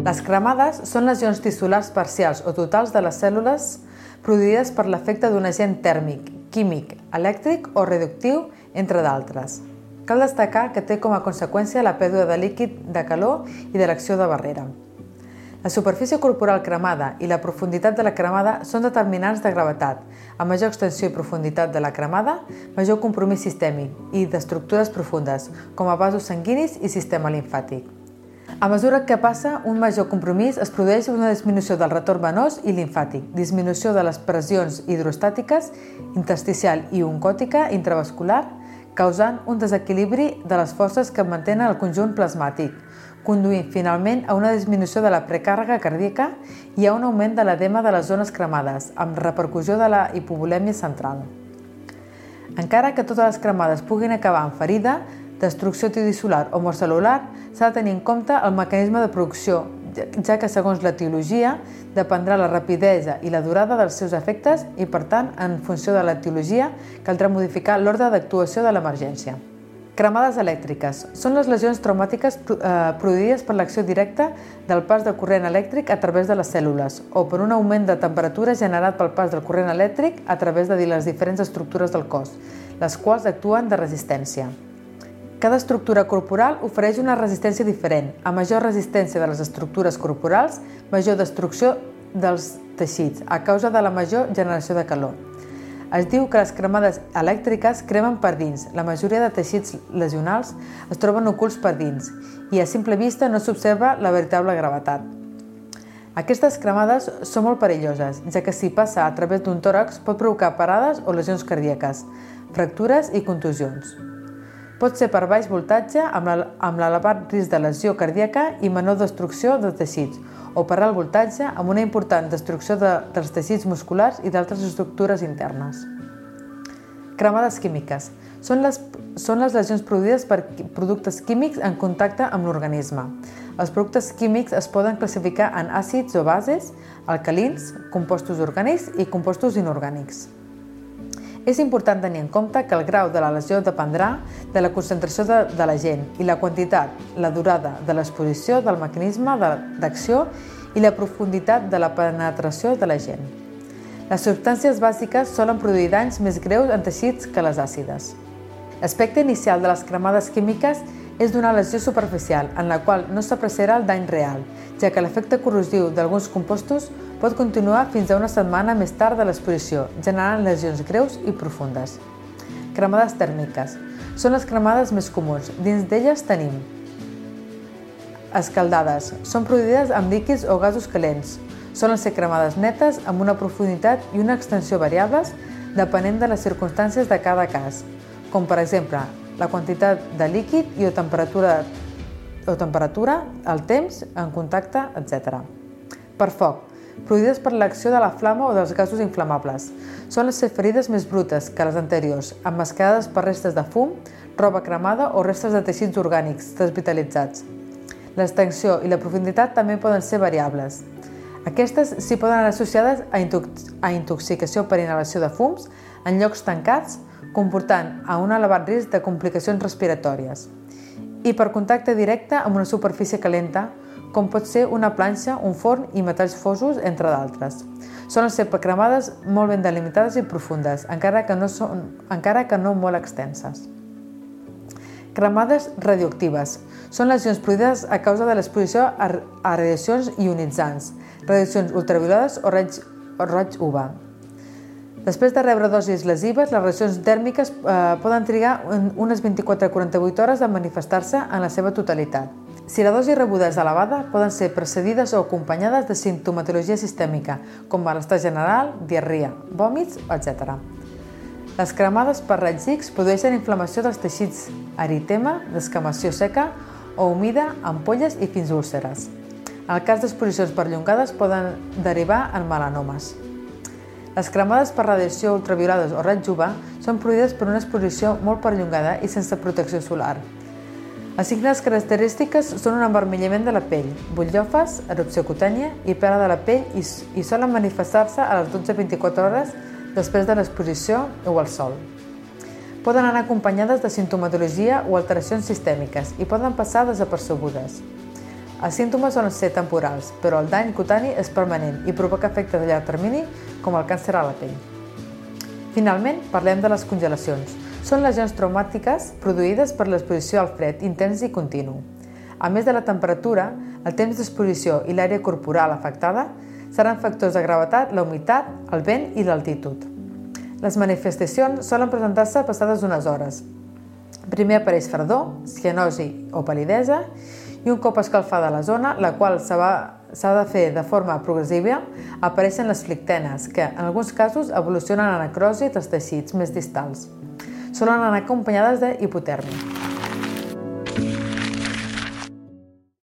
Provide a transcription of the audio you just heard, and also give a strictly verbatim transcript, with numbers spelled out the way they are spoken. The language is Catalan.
Les cremades són lesions tissulars parcials o totals de les cèl·lules produïdes per l'efecte d'un agent tèrmic, químic, elèctric o radioactiu, entre d'altres. Cal destacar que té com a conseqüència la pèrdua de líquid, de calor i de l'acció de barrera. La superfície corporal cremada i la profunditat de la cremada són determinants de gravetat. A major extensió i profunditat de la cremada, major compromís sistèmic i d'estructures profundes, com a vasos sanguinis i sistema limfàtic. A mesura que passa un major compromís, es produeix una disminució del retorn venós i limfàtic, disminució de les pressions hidrostàtiques, intersticial i oncòtica intravascular, causant un desequilibri de les forces que mantenen el conjunt plasmàtic, conduint finalment a una disminució de la precàrrega cardíaca i a un augment de l'edema de les zones cremades, amb repercussió de la hipovolèmia central. Encara que totes les cremades puguin acabar en ferida, destrucció tissular o mort cel·lular, s'ha de tenir en compte el mecanisme de producció, ja que segons l'etiologia dependrà la rapidesa i la durada dels seus efectes i, per tant, en funció de l'etiologia, caldrà modificar l'ordre d'actuació de l'emergència. Cremades elèctriques són les lesions traumàtiques produïdes per l'acció directa del pas del corrent elèctric a través de les cèl·lules o per un augment de temperatura generat pel pas del corrent elèctric a través de les diferents estructures del cos, les quals actuen de resistència. Cada estructura corporal ofereix una resistència diferent. A major resistència de les estructures corporals, major destrucció dels teixits, a causa de la major generació de calor. Es diu que les cremades elèctriques cremen per dins. La majoria de teixits lesionals es troben ocults per dins i a simple vista no s'observa la veritable gravetat. Aquestes cremades són molt perilloses, ja que si passa a través d'un tòrax pot provocar parades o lesions cardíaques, fractures i contusions. Pot ser per baix voltatge amb l'elevat risc de lesió cardíaca i menor destrucció de teixits, o per alt voltatge amb una important destrucció de, dels teixits musculars i d'altres estructures internes. Cremades químiques. Són les, són les lesions produïdes per productes químics en contacte amb l'organisme. Els productes químics es poden classificar en àcids o bases, alcalins, compostos orgànics i compostos inorgànics. És important tenir en compte que el grau de la lesió dependrà de la concentració de, de l'agent i la quantitat, la durada de l'exposició, del mecanisme d'acció i la profunditat de la penetració de l'agent. Les substàncies bàsiques solen produir danys més greus en teixits que les àcides. L'aspecte inicial de les cremades químiques és d'una lesió superficial, en la qual no s'apreciarà el dany real, ja que l'efecte corrosiu d'alguns compostos pot continuar fins a una setmana més tard de l'exposició, generant lesions greus i profundes. Cremades tèrmiques. Són les cremades més comuns. Dins d'elles tenim escaldades. Són produïdes amb líquids o gasos calents. Solen ser cremades netes amb una profunditat i una extensió variables depenent de les circumstàncies de cada cas, com per exemple la quantitat de líquid i o temperatura, o temperatura, el temps, en contacte, etcètera. Per foc. Produïdes per l'acció de la flama o dels gasos inflamables. Solen ser ferides més brutes que les anteriors, emmascarades per restes de fum, roba cremada o restes de teixits orgànics desvitalitzats. L'extensió i la profunditat també poden ser variables. Aquestes s'hi poden anar associades a, intox a intoxicació per inhalació de fums en llocs tancats, comportant a un elevat risc de complicacions respiratòries. I per contacte directe amb una superfície calenta, com pot ser una planxa, un forn i metalls fosos, entre d'altres. Solen ser cremades molt ben delimitades i profundes, encara que no, són, encara que no molt extenses. Cremades radioactives. Són lesions produïdes a causa de l'exposició a radiacions ionitzants, radiacions ultraviolades o raig, o raig U V A. Després de rebre dosis lesives, les reaccions tèrmiques eh, poden trigar unes vint-i-quatre a quaranta-vuit hores a manifestar-se en la seva totalitat. Si la dosi rebuda és elevada, poden ser precedides o acompanyades de simptomatologia sistèmica, com malestar general, diarrea, vòmits, etcètera. Les cremades per raigs X produeixen inflamació dels teixits, eritema, descamació seca o humida, ampolles i fins úlceres. En el cas d'exposicions perllongades poden derivar en melanomes. Les cremades per radiació ultraviolades o raig U V A són produïdes per una exposició molt perllongada i sense protecció solar. Els signes característiques són un envermelliment de la pell, butllofes, erupció cutània i pela de la pell i, i solen manifestar-se a les dotze a vint-i-quatre hores després de l'exposició o al sol. Poden anar acompanyades de simptomatologia o alteracions sistèmiques i poden passar desapercebudes. Els símptomes solen ser temporals, però el dany cutani és permanent i provoca efectes a llarg termini, com el càncer a la pell. Finalment, parlem de les congelacions. Són lesions traumàtiques produïdes per l'exposició al fred intens i continu. A més de la temperatura, el temps d'exposició i l'àrea corporal afectada seran factors de gravetat, la humitat, el vent i l'altitud. Les manifestacions solen presentar-se passades unes hores. Primer apareix fredor, cianosi o palidesa, i un cop escalfada la zona, la qual s'ha de fer de forma progressiva, apareixen les flictenes, que en alguns casos evolucionen a necrosi dels teixits més distals. Solen anar acompanyades d'hipotèrmia.